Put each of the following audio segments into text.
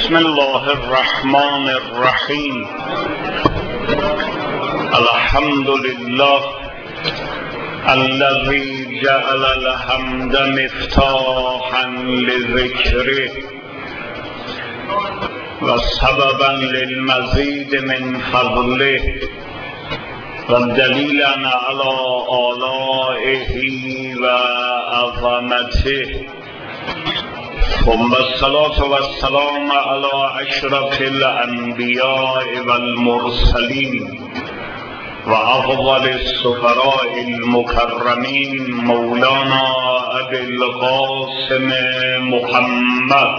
بسم الله الرحمن الرحیم. الحمد لله الذي جعل الحمد مفتاحا لذكره وسببا للمزيد من فضله ودليلا على آلائه وعظمته. ثم الصلاة والسلام على أشرف الأنبياء والمرسلين وأفضل السفراء المكرمين مولانا أبي القاسم محمد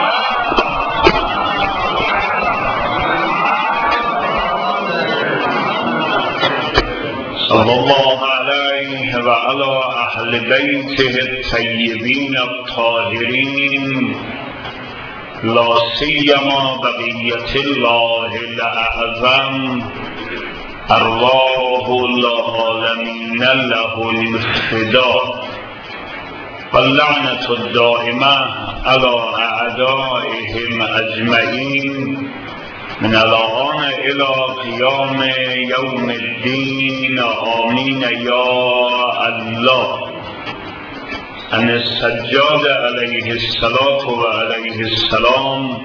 صلى الله عليه وعلى أهل بيته الطيبين الطاهرين، لا سيما بقية الله الأعظم أرواح العالمين له الفداء، واللعنة الدائمة على أعدائهم أجمعين من الآن إلى قيام يوم الدين. آمين يا الله. عن السجاد عليه الصلاة وعليه السلام: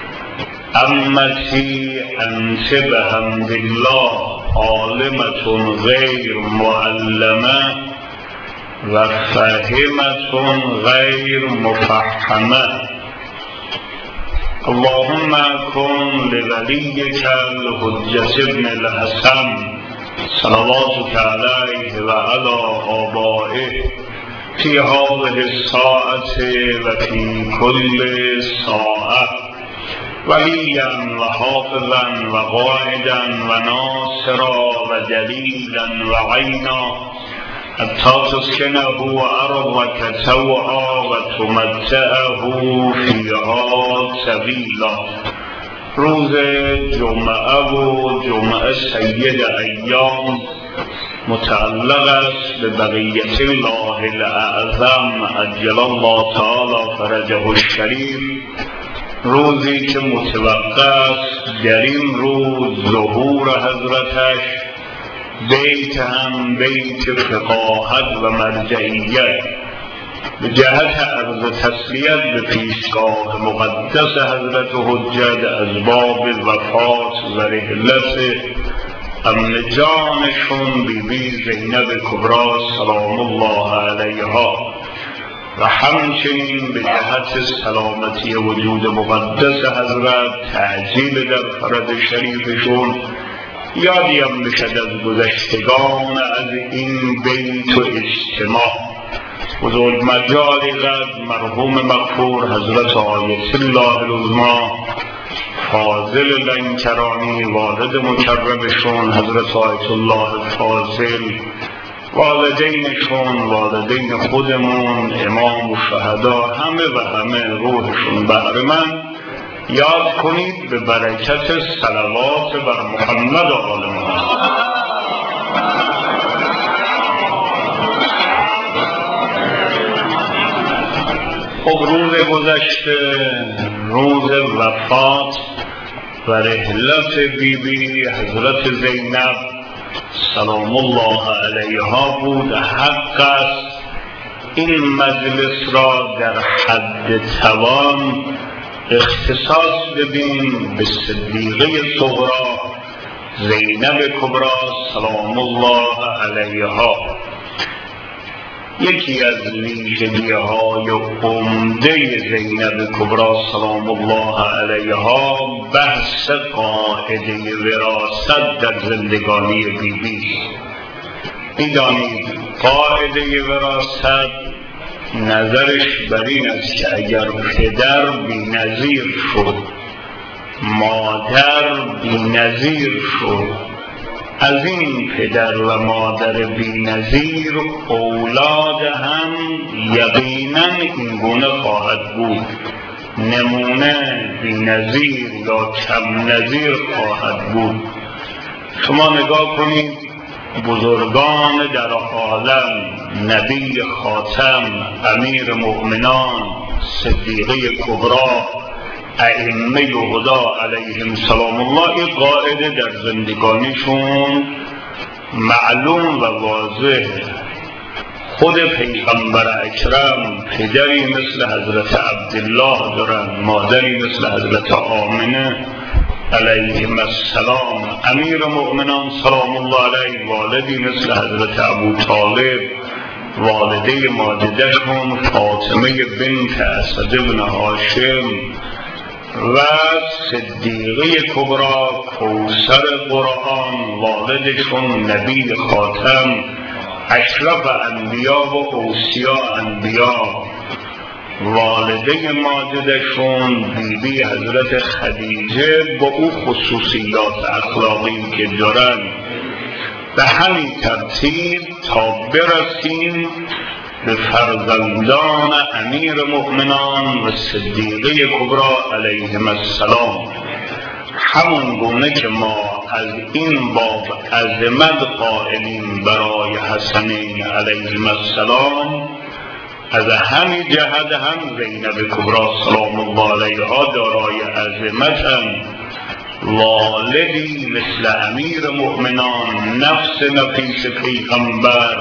أمتي أنت بحمد الله عالمة غير معلمة وفاهمة غير مفهمة. اللهم كن لوليك الحجة ابن الحسن صلواتك عليه وعلى آبائه في هذه الساعة وفي كل ساعة وليا وحافظا وقائدا وناصرا ودليلا وعينا حتى تسكنه أرضك توعا وتمتعه فيها طويلا. روز جمعه و جمعه سید ایام متعلق است به بقیت الله الاعظم عجل الله تعالی فرجه الشریف، روزی که متوقع است در این روز ظهور حضرتش بیت هم بیت فقاهت و مرجعیت به جهت عرض تسلیت به پیشگاه مقدس حضرت حجت از باب وفات و رحلت امن جانشون بیبی زینب کبری سلام الله علیها و همچنین به جهت سلامتی وجود مقدس حضرت تعجیل در فرج شریفشون یادیم بشد از گذشتگان از این بیت و اجتماع. بزرگ مجالی قد مرحوم مغفور حضرت آیت الله العظمی فاضل لنکرانی والد مکرمشون حضرت آیت الله فاضل، والدینشون، والدین خودمون، امام و شهدا، همه و همه روحشون بهره‌مند یاد کنید به برکت صلوات بر محمد آل محمد. خب روز گذشته روز وفات و رحلت بیبی حضرت زینب سلام الله علیها بود. حق است این مجلس را در حد توان اختصاص بدیم به صدیقه صغرا زینب کبری سلام الله علیها. یکی از ویژگی‌های عمده زینب کبری سلام الله علیها بحث قاعده وراثت در زندگانی بیبی. می‌دانید قاعده وراثت نظرش بر این است که اگر پدر بی‌نظیر شد، مادر بی‌نظیر شد، از این پدر و مادر بی‌نظیر اولاد هم یقیناً این گونه خواهد بود، نمونه بی‌نظیر یا کم نظیر خواهد بود. شما نگاه کنید بزرگان در عالم، نبی خاتم، امیر مؤمنان، صدیقه کبری ائمه هدا علیهم سلام الله این قاعده در زندگانیشون معلوم و واضح. خود پیغمبر اکرم پدری مثل حضرت عبدالله دارن، مادری مثل حضرت آمنه علیهم السلام، امیر مؤمنان سلام الله علیه والدی مثل حضرت ابو طالب، والده ماجدشون فاطمه بنت اسد بن هاشم و صدیقه کبرا کوثر قرآن، والدشون نبی خاتم اشرف انبیا و اوصیا انبیا، والده ماجدشون بیبی حضرت خدیجه با او خصوصیات اخلاقی که دارن. به همین ترتیب تا برسیم به فرزندان امیر مؤمنان و صدیقه کبرا علیهم السلام، همون گونه که ما از این باب عظمت قائلیم برای حسنین علیهم السلام، از همین جهت هم زینب کبرا سلام الله علیها دارای عظمتند. والدی مثل امیر مؤمنان، نفس نفیس پیغمبر،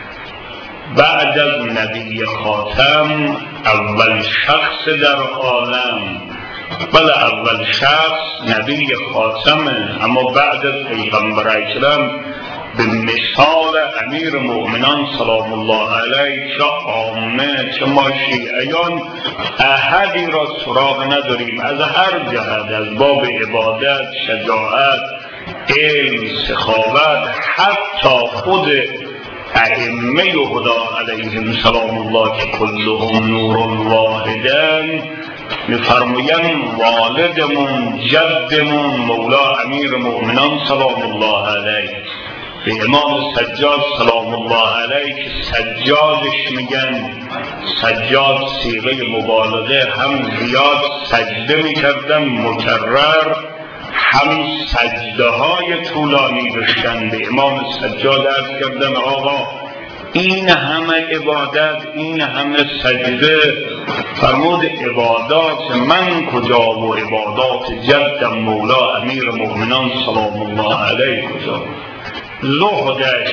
بعد از نبی خاتم اول شخص در عالم، بله اول شخص نبی خاتمه، اما بعد از پیغمبر اکرم به مثال امیر مؤمنان سلام الله علیه چه عامه چه ما شیعیان احدی را سراغ نداریم. از هر جهت، از باب عبادت، شجاعت، علم، سخاوت، حتی خود ائمه هدا علیهم سلام الله که کلهم نور واحدن میفرمایند والدمون جدمون مولا امیر مؤمنان سلام الله علیه به امام سجاد سلام الله علیه که سجادش میگن، سجاد صیغه مبالغه، هم زیاد سجده میکردن مکرر، هم سجده های طولانی داشتن. به امام سجاد عرض کردن آقا این همه عبادت، این همه سجده، فرمود عبادات من کجا و عبادات جدم مولا امیر مؤمنان سلام الله علیه کجا؟ زهدش،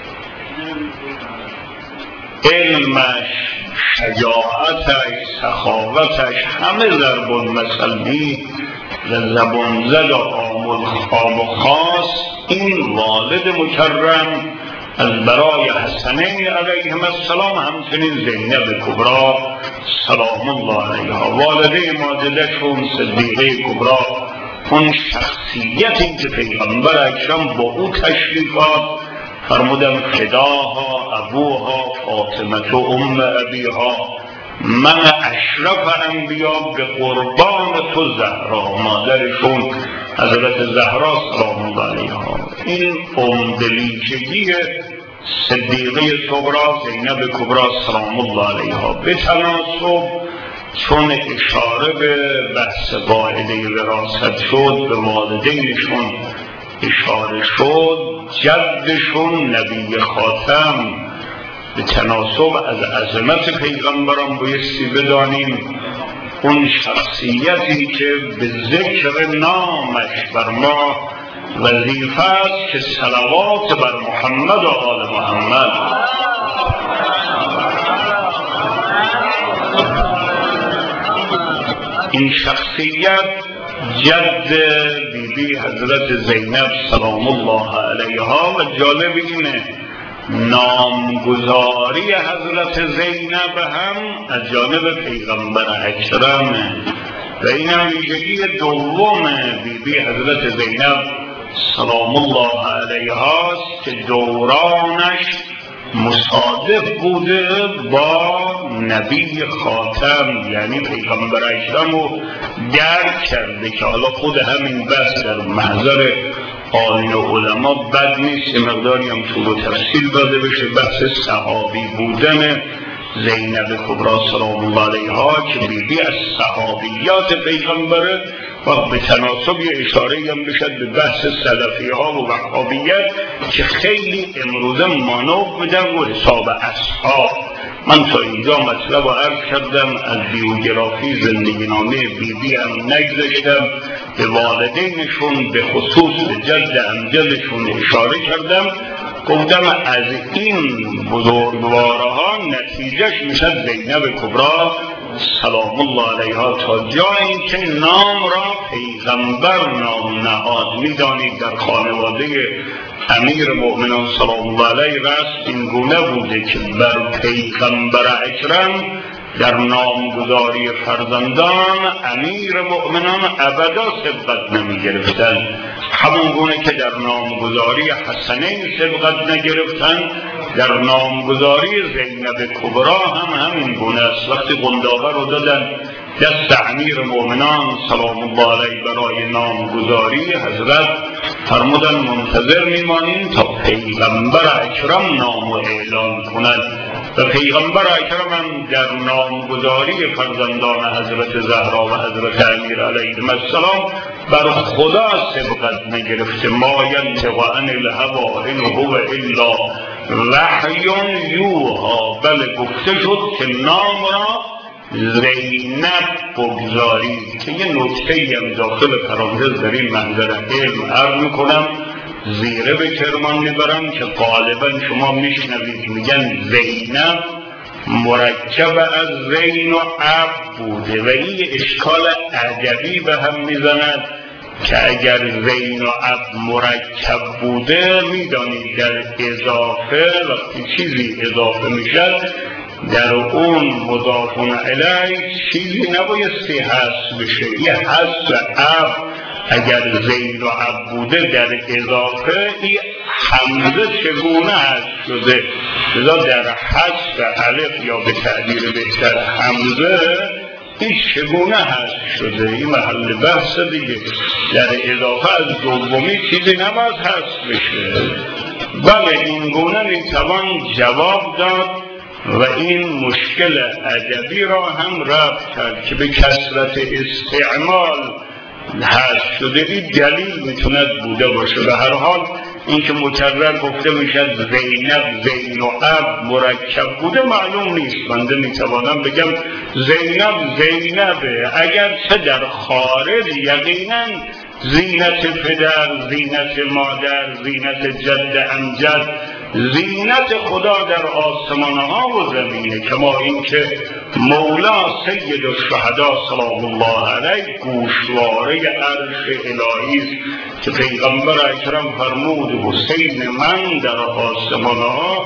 علمش، شجاعتش، سخاوتش همه ضرب المثلی و زبان زد و عام و خاص این والد مکرم از برای حسنین علیهم السلام، همچنین زینب کبرا سلام الله علیها، والده ماجدشون صدیقه کبرا، اون شخصیتی که پیغمبر اکرم با او تشریفات فرمودن فداها ابوها فاطمه ام ابیها، من اشرف انبیا به قربان تو زهرا، مادرشون حضرت زهرا سلام الله علیها. این عمدلیچگی صدیقه کبرا زینب کبرا سلام الله علیها به تناسب چون اشاره به بحث قاعده وراثت شد، به والدینشون اشاره شد، جدشون نبی خاتم، به تناسب از عظمت پیغمبران بایستی بدانیم اون شخصیتی که به ذکر نامش بر ما وظیفه است که صلوات بر محمد و آل محمد. این شخصیت جد بیبی حضرت زینب سلام الله علیها و جالب اینه نامگذاری حضرت زینب هم از جانب پیغمبر اکرمه و این هم ویژگی دوم بیبی حضرت زینب سلام الله علیها است که دورانش مصادف بوده با نبی خاتم، یعنی پیغمبر اکرم رو درک کرده که حالا خود همین بحث در محضر آیین علما بد نیست، مقداری هم طول و تفصیل داده بشه، بحث صحابی بودن زینب کبرا سلام الله علیها که بیبی از صحابیات پیغمبره و به تناسب یه اشاره هم بشد به بحث سلفی ها و وهابیت که خیلی امروزه مانور بودن و حساب اصحاب، من تا اینجا مطلب رو عرض کردم، از بیوگرافی زندگی نامه بیبی هم نگذاشتم، به والدینشون به خصوص به جد امجدشون اشاره کردم. گفتم از این بزرگوارها نتیجهش میشد زینب کبری سلام الله علیها تا جایی که نام را پیغمبر نام نهاد. میدانید در خانواده امیر مؤمنان سلام الله علیه رسم این گونه بوده که بر پیغمبر اکرم در نامگذاری فرزندان امیر مؤمنان ابدا سبقت نمی گرفتن، همون گونه که در نامگذاری حسنین سبقت نگرفتن، در نامگذاری زینب کبری هم همین گونه است. وقتی قنداقه رو دادن دست امیر مؤمنان سلام الله علیه برای نامگذاری، حضرت فرمودن منتظر میمانیم تا پیغمبر اکرم نامو اعلان کنند. و پیغمبر اکرم هم در نامگذاری فرزندان حضرت زهرا و حضرت امیر علیهم السلام بر خدا سبقت نگرفته. ما ینطق عن الهوی ان هو الا وحی یوحی. بله گفته شد که نام را زینب بگذارید. که یه نکته هم داخل پرانتز در این منظر علم عرض میکنم، زیره به کرمان میبرم که غالبا شما میشنوید میگن زینب مرکب از زین و اب بوده و این اشکال ادبی به هم میزند که اگر زین و اب مرکب بوده، میدانید در اضافه وقتی چیزی اضافه میشد در اون مضافون علیه چیزی نبایستی حذف بشه. یه حذف اب اگر زین و اب بوده در اضافه این حمزه چگونه حذف شده؟ لذا در حذف الف یا به تعبیر بهتر حمزه این چگونه حذف شده؟ این محل بحث دیگه. در اضافه از دومی چیزی نباید حذف بشه. بله این گونه میتوان جواب داد و این مشکل ادبی را هم رفع کرد که به کثرت استعمال حذف شده. این دلیل میتوند بوده باشه. به هر حال این که مکرر گفته میشد زینب زین و اب مرکب بوده معلوم نیست. بنده میتوانم بگم زینب زینبه، اگر چه در خارج یقینا زینت پدر، زینت مادر، زینت جد امجد، زینت خدا در آسمانها و زمینه. کما اینکه مولا سید الشهدا سلام الله علیه گوشواره عرش الهی است که پیغمبر اکرم فرمود حسین من در آسمانها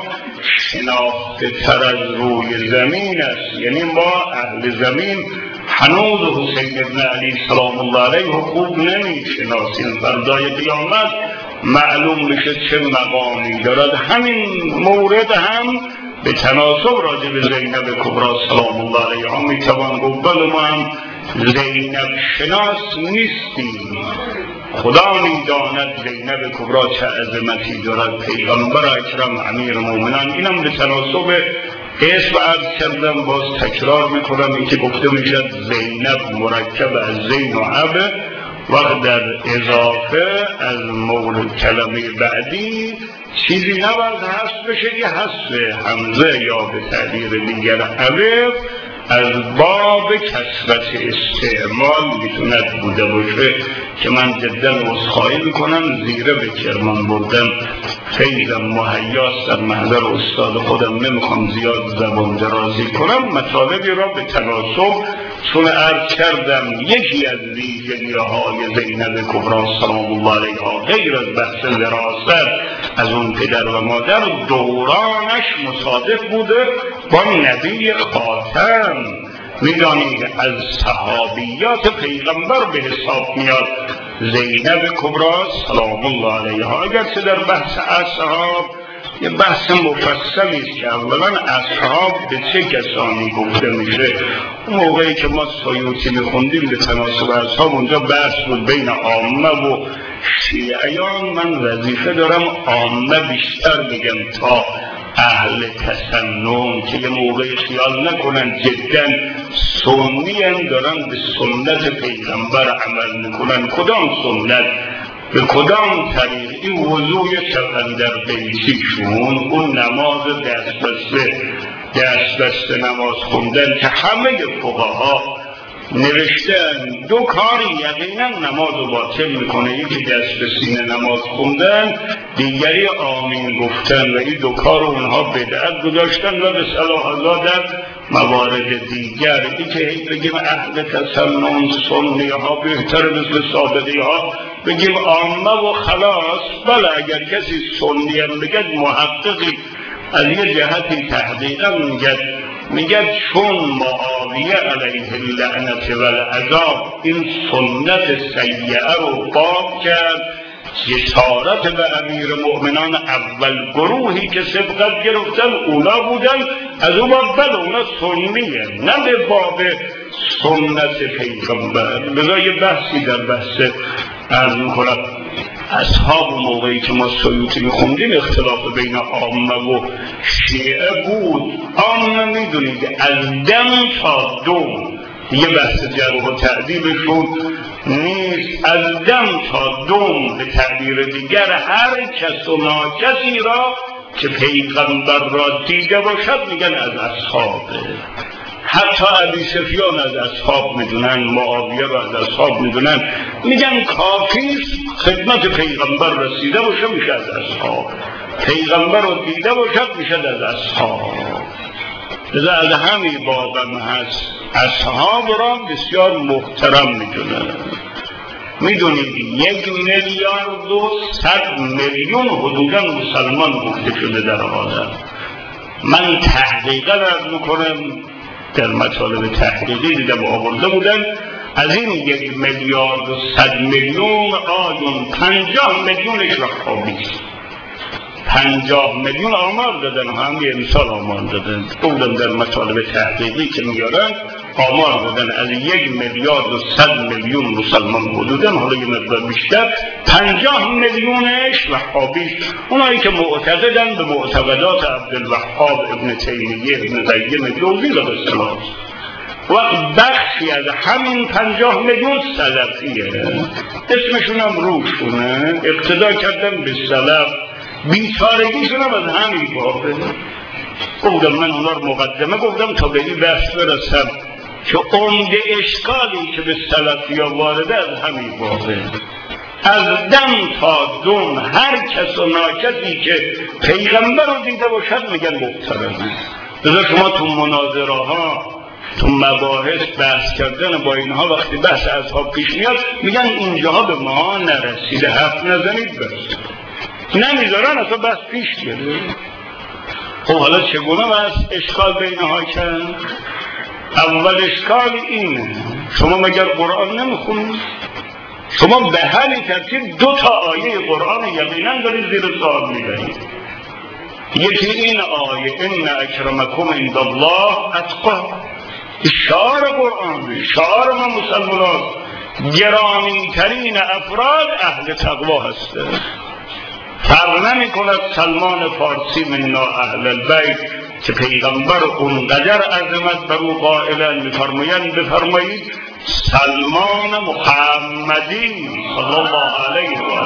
شناخته تر از روی زمین است. یعنی ما اهل زمین هنوز حسین ابن علی سلام الله علیه خوب نمیشناسیم. فردای قیامت معلوم میشه چه مقامی دارد. همین مورد هم به تناسب راجع به زینب کبری سلام الله علیها میتوان گفت بله ما هم زینب شناس نیستیم. خدا میداند زینب کبری چه عظمتی دارد. پیغمبر اکرم امیر مومنان اینم به تناسب اسم عرض کردم، باز تکرار میکنم این که گفته میشد زینب مرکب از زین و اب و در اضافه از مورد کلمه بعدی چیزی نباید حذف بشه. یه حذف حمزه یا به تعبیر دیگر الف از باب کثرت استعمال میتوند بوده باشه که من جدا عذرخواهی میکنم. زیره به کرمان بردم خیلی مهیاست، در محضر استاد خودم نمیخوام زیاد زبان درازی کنم. مطالبی را به تناسب چون عرض کردم یکی از ویژگی‌های زینب کبری سلام الله علیها غیر از بحث وراثت از اون پدر و مادر دورانش مصادف بوده با نبی خاتم. میدانید از صحابیات پیغمبر به حساب میاد زینب کبری سلام الله علیها. اگرچه در بحث اصحاب یه بحث مفصلی است که اولا اصحاب به چه کسانی گفته میشه. اون موقعی که ما سیوطی میخوندیم به تناسب اصحاب اونجا بحث بود بین عامه و شیعیان. من وظیفه دارم عامه بیشتر بگم تا اهل تسنن که یه موقعی خیال نکنن جدا سنی هم دارن به سنت پیغمبر عمل میکنن. کدام سنت؟ به کدام طریق؟ این وضوی سکندر بیتیشون، اون نماز دست بسته دست بسته نماز خوندن که همه فقها نوشتن دو کاری یقینا نماز رو باطل میکنه، یکی دست به سینه نماز خوندن، دیگری آمین گفتن و این دو کار رو اونها بدعت گذاشتن و به صلاح الله در موارد دیگر که بگیم اهل تسنن سنی ها بهتر مثل سابقی ها بگیم عامه و خلاص. بله اگر کسی سنی هم بگد محققی از یه جهتی تحقیقا میگد چون معاویه علیه اللعنت و العذاب این سنت سیئه رو باب کرد، جسارت به امیر مؤمنان اول گروهی که سبقت گرفتن اونا بودن، از اون باب بله اونا سنیه، نه به باب سنت پیغمبر. بذار یه بحثی در بحث عرض میکنم اصحاب موقعی که ما سیوطی میخوندیم اختلاف بین عامه و شیعه بود. عامه میدونید از دم تا دوم یه بحث جرح و تعدیلشون نیست، از دم تا دوم به تعبیر دیگر هر کس و ناکسی را که پیغمبر را دیده باشد میگن از اصحابه. حتی ابی سفیان از اصحاب میدونن، معاویه را از اصحاب میدونن، میگن کافیست خدمت پیغمبر رسیده باشه میشه از اصحاب، پیغمبر رو دیده باشد میشه از اصحاب. لذا از همین بابم هست اصحاب را بسیار محترم میدونن. میدونید 1,100,000,000 حدودا مسلمان گفته شده در عالم. من تحقیقا عرض میکنم در مطالب تحقیقی دیدم آورده بودن از این 1,100,000,000 آیون 50 میلیونش وهابیست، 50 میلیون آمار دادن، همه امسال آمار دادن. بودن در مطالب تحقیقی که میارن آمار دادن از 1,100,000,000 مسلمان حدودن، حالا یه مقدار بیشتر، 50 میلیونش وهابیست. اونایی که معتقدن به معتقدات عبدالوهاب ابن تیمیه ابن قیم جوزی و اصطلاح و بخشی از همین 50 میلیون سلفیه، اسمشون هم روشونه، اقتدا کردن به سلف، بیچارگیشون هم از همین بابه. گفتم من اونا رو مقدمه گفتم تا به این بحث برسم که عمده اشکالی که به سلفیا وارده از همین بابه. از دم تا دم هر کس و ناکسی که پیغمبر رو دیده باشد میگن محترمه. لذا شما تو مناظره ها تو مباحث بحث کردن با اینها وقتی بحث اصحاب پیش میاد میگن اینجاها به ما نرسیده، حرف نزنید بس، نمیذارن اصلا بحث پیش بیاد. خب حالا چگونه بحث اشکال بینها کرد؟ اول اشکال اینه شما مگر قرآن نمیخونید؟ شما به همین ترتیب 2 تا آیه قرآن یقینا دارید زیر سوال میبرید. یکی این آیه ان اکرمکم عند الله اتقاکم، شعار قرآن، شعار ما مسلمانان، گرامی ترین افراد اهل تقوا هستند. فرق نمی کند سلمان فارسی منا اهل البیت که پیغمبر اونقدر عظمت بر او قائلا میفرمایند بفرمایید سلمان محمدی صلی الله علیه و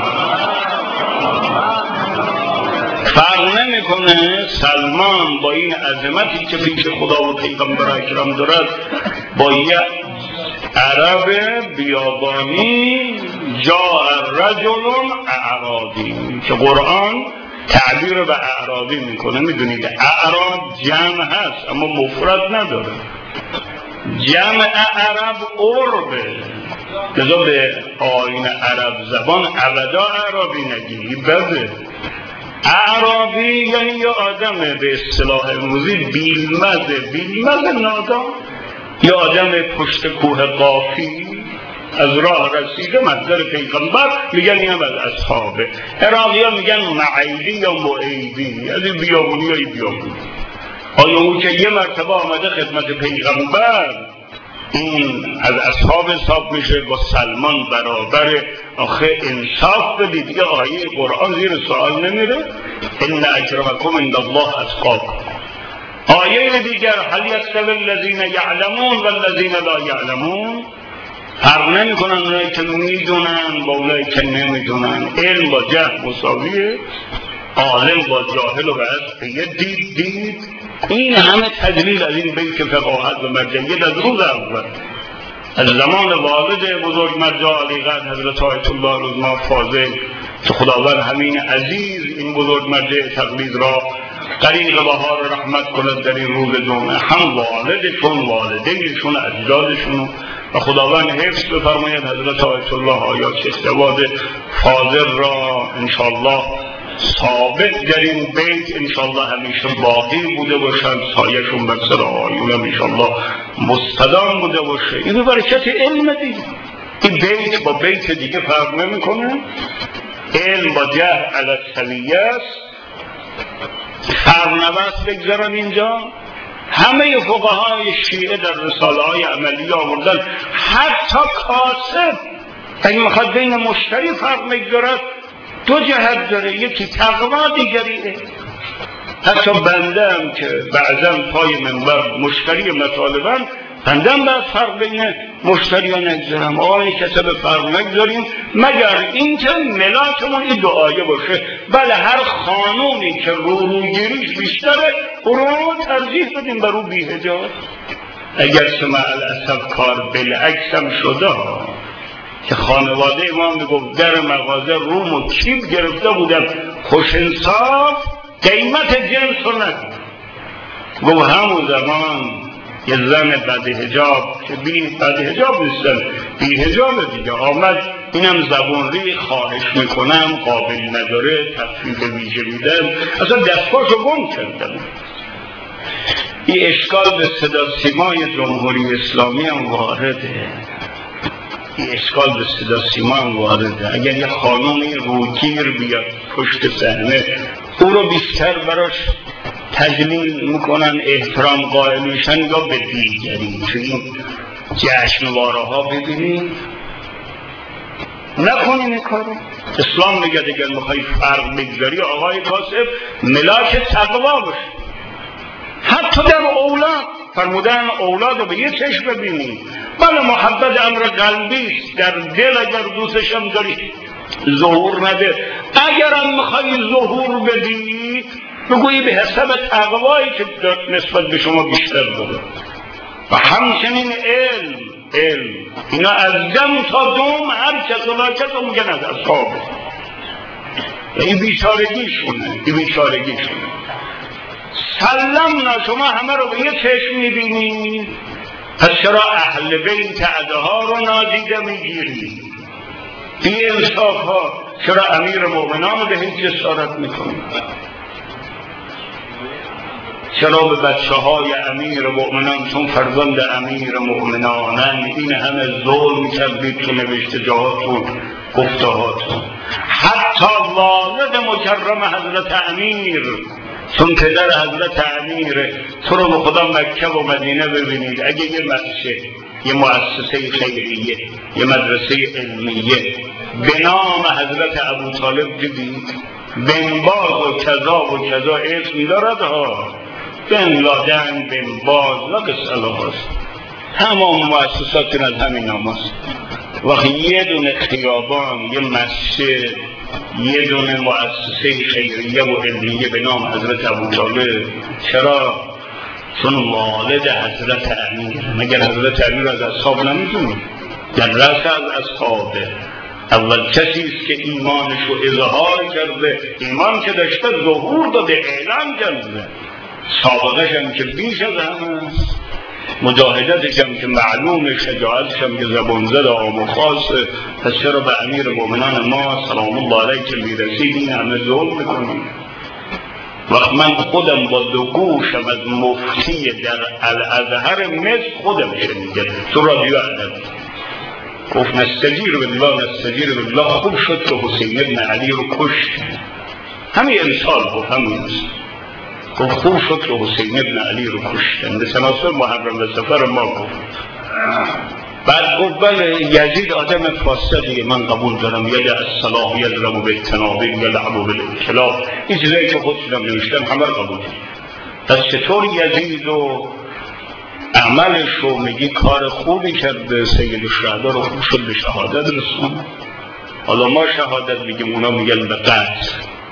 فرق نمیکنه سلمان با این عظمتی که پیش خدا و پیغمبر اکرم دارد با یک عرب بیابانی جاء رجل اعرابی که قرآن تعبیر به اعرابی میکنه. میدونید اعراب جمع هست اما مفرد نداره، جمع عرب عربه، لذا به آیین عرب زبان ابدا اعرابی نگی بده. اعرابی یعنی یه آدم به اصطلاح امروزی بیلمز نادان، یه آدم پشت کوه قافی از راه رسیده مصدر پیغمبر میگن این هم از اصحابه. عراقی ها میگن معیدی یا معیدی، از این بیابونی یا این بیابونی. آیا اون که یه مرتبه آمده خدمت پیغمبر این از اصحاب حساب میشه با سلمان برابر؟ آخه انصاف بدید، یه آیه قرآن زیر سوال نمیره. ان اکرمکم عند الله اتقاکم. آیه دیگر هل یستوی الذین یعلمون والذین لا یعلمون، فرق نمیکنن اونایی که میدونن با اونایی که نمیدونن، علم با جهل مساویه. عالم با جاهل و بعد دید این همه تدلیل از این بیت فقاهت و مرجعیت از روز اول از زمان والد بزرگ مرجع علی قدر حضرت آیت الله العظمی فاضل که خداوند همین عزیز این بزرگ مرجع تقلید را غریق بهار رحمت کند در این روز جمعه، هم والدشون، والدینشون، اجدادشون و خداوند حفظ بفرماید حضرت آیت الله آیا شهزاد فاضل را انشاءالله ثابت در این بیت انشاءالله همیشه باقی بوده باشند، سایه‌شون بر سر آیونم انشاءالله مستدام بوده باشه. این برکت علم دیگه. این بیت با بیت دیگه فرق نمی‌کنه. علم با جهل علی السویه است. فرنوست بگذارم اینجا همه فقهای شیعه در رساله های عملی آوردن، حتی کاسب اگه میخواد بین مشتری فرق بگذارد دو جهت داره، یکی تقوا دیگریه. حتی بنده هم که بعضا پای منبر مشتری مطالبم، بنده هم باید فرق بین مشتری ها نگذارم. آقای کسب فرق نگذاریم مگر این که ملاکمون این دعایه باشه. بله هر خانومی که روگیریش بیشتره رو ترجیح بدیم بر رو بی‌حجاب. اگر سمع الاسف کار بالعکس هم شده که خانواده ما میگفت در مغازه روم و کیب گرفته بودم خوش انصاف قیمت جنس رو نگفت، گفت همون زمان یه زن بدحجاب که بدحجاب نیستن بی‌حجاب دیگه آمد اینم زبونری خواهش میکنم قابل نداره تخفیف ویژه میدم، اصلا دستگاهشو گم کردم. این اشکال به صدا سیمای جمهوری اسلامی هم وارده. این اشکال به صدا سیما هم وارده. اگر یه خانومی روگیر بیاد پشت صحنه او رو بیشتر براش تجلیل میکنن، احترام قائل میشن یا به دیگری. چون این جشنواره ها ببینید نکنین این کارو. اسلام میگه اگر میخوای فرق بگذاری آقای کاسب ملاک تقوا باشه. حتی در اولاد فرمودن اولاد رو به یه چشم ببینید. بله محبت امر قلبی است، در دل اگر دوستش هم داری ظهور نده. اگرم میخوای ظهور بدی بگویی به حساب تقوایی که نسبت به شما بیشتر داره. و همچنین علم اینا از دم تا دوم هر کس و لا کس رو میگن از اصحابه. این بیچارگیشونه. سلمنا شما همه رو به یه چشم میبینید، پس چرا اهل بیت عدها رو نادیده میگیرید؟ بی انصاف ها چرا امیر مومنان رو به هیچ جسارت میکنید؟ چرا به بچه های امیر مومنان چون فرزند امیر مومنانن این همه ظلم کردید تو نوشته جاهاتون گفته هاتون؟ حتی والد مکرم حضرت امیر چون پدر حضرت امیر تو رو به خدا مکه و مدینه ببینید. اگه یه مؤسسه خیریه یه مدرسه علمیه به نام حضرت ابو طالب دیدید؟ بن باز و کذا و کذا اسم دارد ها، بن لادن، بن باز و قصه هاست. تمام مؤسسات از همین نام هست. وقتی یه دونه خیابان، یه مسجد، یه دونه مؤسسه خیریه و علمیه به نام حضرت ابو طالب. چرا؟ چون والد حضرت امیر. مگر حضرت امیر از اصحاب نمیدونی؟ در رأس از اصحابه. اول کسی است که ایمانش رو اظهار کرده، ایمان که داشته ظهور داده، اعلام کرده. سابقش هم که بیش از همه، مجاهدتش هم که معلومه، شجاعتش هم که زبان زد عام و خاصه. پس چرا به امیر مومنان ما سلام الله علیه که میرسید این همه ظلم میکنیم؟ وقت من خودم با دو گوشم از مفتی در الازهر مصر خودم شنیدم تو رادیو عدد گفت نستجیر بالله خوب شد که حسین ابن علی رو کشت. همین امثال گفت گفت خوب شد که حسین ابن علی رو کشتن. به سناسر محرم و سفر ما گفت. بعد گفت بله یزید آدم فاسدیه، من قبول دارم. ید الصلاح یضرب بالتنابل یلعب بالانکلاف. این چیزایی که خودشونم نوشتم همه رو قبول دارم. پس چطور یزید و عملش رو میگی کار خوبی کرده، سید الشهدا رو خوب شد به شهادت رسون؟ حالا ما شهادت میگیم، اونا میگن به قتل.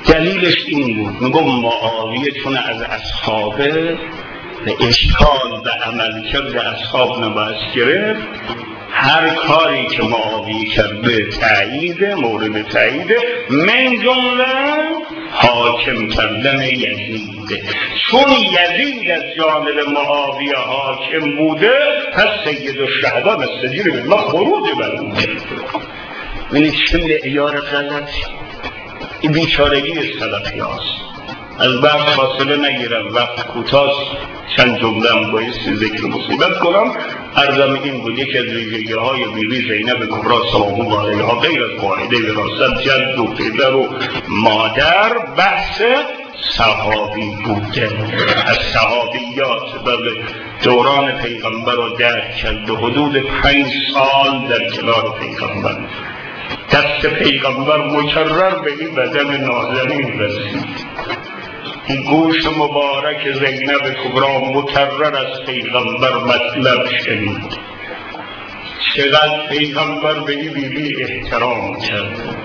دلیلش این بود، میگم معاویه چون از اصحابه به اشکال به عملکرد اصحاب نباید گرفت، هر کاری که معاویه کرده تأییده، مورد تأییده، من جمله حاکم کردن یزیده. چون یزید از جانب معاویه حاکم بوده، پس سید الشهدا مستجیر بالله خروج بر او کرده. ببینید چه معیار غلطی. این بیچارگی سلفی هاست. از بعد فاصله نگیرم، وقت کوتاست، چند جمله هم بایستی ذکر مصیبت کنم. عرضم این بود یکی از ویژگی‌های بیبی زینب کبری سلام الله علیها غیر از قاعده وراثت جد و پدر و مادر، بحث صحابی بوده. از صحابیات بله دوران پیغمبر رو درک کرد، حدود 5 سال در کنار پیغمبر، دست پیغمبر مکرر به این بدن نازنین رسید. این گوش مبارک زینب کبری مکرر از پیغمبر مطلب شنید. چقدر پیغمبر به این بیبی احترام کرد.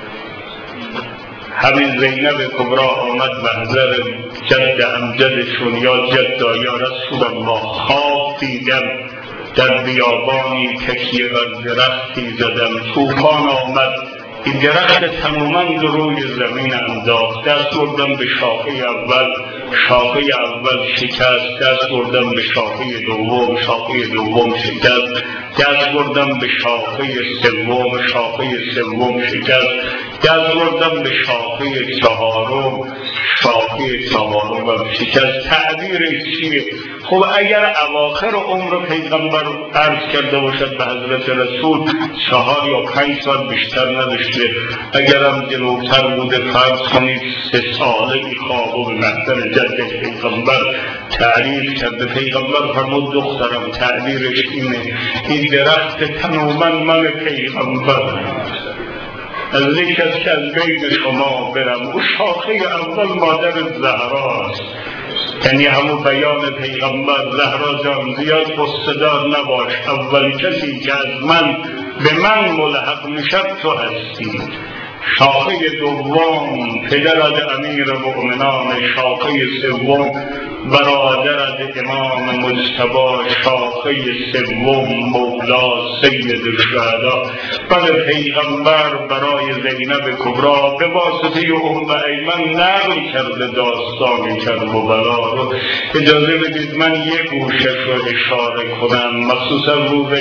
همین زینب کبری آمد محضر جد امجدشون، یا جدا یا رسول الله، خواب دیدم در بیابانی تکیه بر درختی زدم، طوفان آمد، این درخت تماماً روی زمین انداخت، دست بردم به شاخه اول، شاخه اول شکست، دست بردم به شاخه دوم، شاخه دوم شکست، دست بردم به شاخه سوم، شاخه سوم شکست، دست بردم به شاخه چهارم، شاخه چهارم شکست. تعبیر چیه؟ خب اگر اواخر عمر پیغمبر عرض کرده باشد به حضرت رسول 4 یا 5 سال بیشتر نداشته، اگرم جلوتر بوده فرض کنید 3 ساله خوابو به محضر جد پیغمبر تعریف کرده. پیغمبر فرمود دخترم تعبیرش اینه، این درخت تماما من پیغمبر، از یک از که از بین شما برم. او شاخه اول مادر زهراست، یعنی همون بیان پیغمبر، زهرا جان زیاد قصه‌دار نباش، اول کسی که از من به من ملحق میشد تو هستی. شاخه دوم پدرت امیر مؤمنان، شاخه سوم برادرت امام مجتبی، شاخه سوم مولا سید الشهدا. بعد پیغمبر برای زینب کبری به واسطه ام ایمن نقل کرده داستان کربلا رو. اجازه بدید من یک گوشش رو اشاره کنم، مخصوصا روز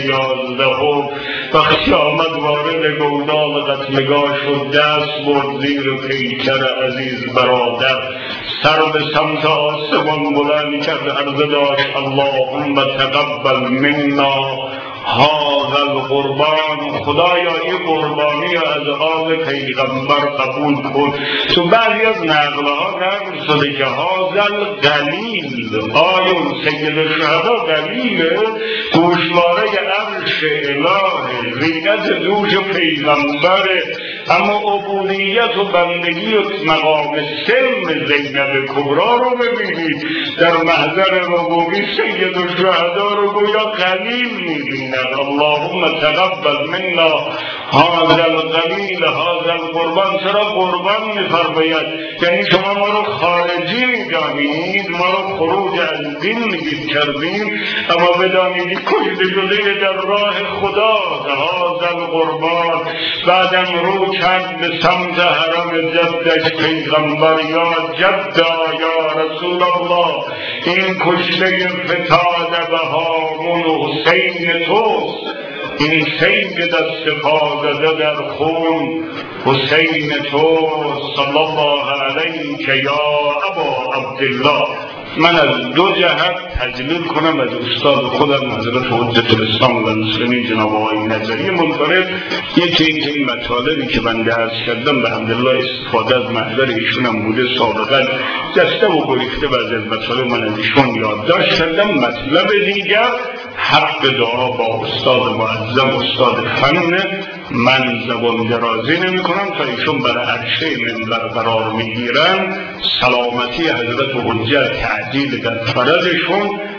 11 وقتی آمد وارد گودال قتلگاه شد، دست برد زیر پیکر عزیز برادر، سر به سمت آسمان بلند کرد، عرضه داشت اللهم تقبل منا هذا القربان، خدایا این قربانی از آل پیغمبر قبول کن. تو بعضی از نقلها نقل شده که هذا القلیل، آیون سید الشهدا قلیله، گوشواره عرش الهه، زینت دوش پیغمبره، اما عبودیت و بندگی و مقام سلم زینب کبری رو ببینید، در محضر ربوبی سید الشهدا رو گویا قلیل میبیند. اللهم تقبل منا هذا القلیل هذا القربان. چرا قربان میفرماید؟ یعنی شما ما رو خارجی میدانید، ما رو خروج از دین میگید کردیم، اما بدانید کشته شده در راه خدا هذا القربان. بعدم رو کرد به سمت حرم جدش پیغمبر، یا جدا یا رسول الله، این کشته فتاد به هامون حسین توست، این سید دست پازده در خون حسین توست، صلی الله علیک یا ابا عبدالله. من از 2 جهت تجلیل کنم از استاد خودم حضرت حجت الاسلام و المسلمین جناب آقای نظری منفرد. یکی این مطالبی که من درس کردم به حمدالله استفاده از محضر ایشونم بوده، سابقا دسته و گریخته بعضی از مطالب من از ایشون یادداشت کردم. مطلب دیگر حق دعا با استاد معظم استاد فن، من زبان درازی نمی کنم تا ایشون برای عرشه منبر قرار می گیرن، سلامتی حضرت حجت تعجیل در فرجشون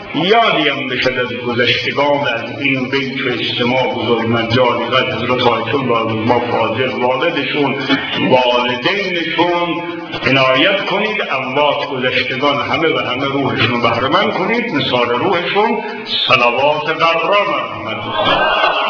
یادی هم بشد از گذشتگان از این بیت و اجتماع بزرگ مجالی و حضرت آیت الله ما فاضل والدشون والدینشون عنایت کنید اموات گذشتگان همه و همه روحشون بهره مند کنید مثال روحشون صلوات قرار محمد